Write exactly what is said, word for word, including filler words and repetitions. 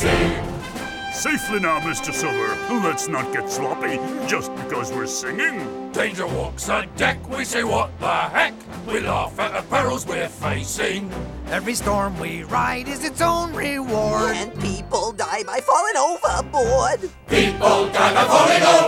sea. Safely now, Mister Silver. Let's not get sloppy just because we're singing. Danger walks a deck, we say what the heck. We laugh at the perils we're facing. Every storm we ride is its own reward. And people die by falling overboard. People die by falling over.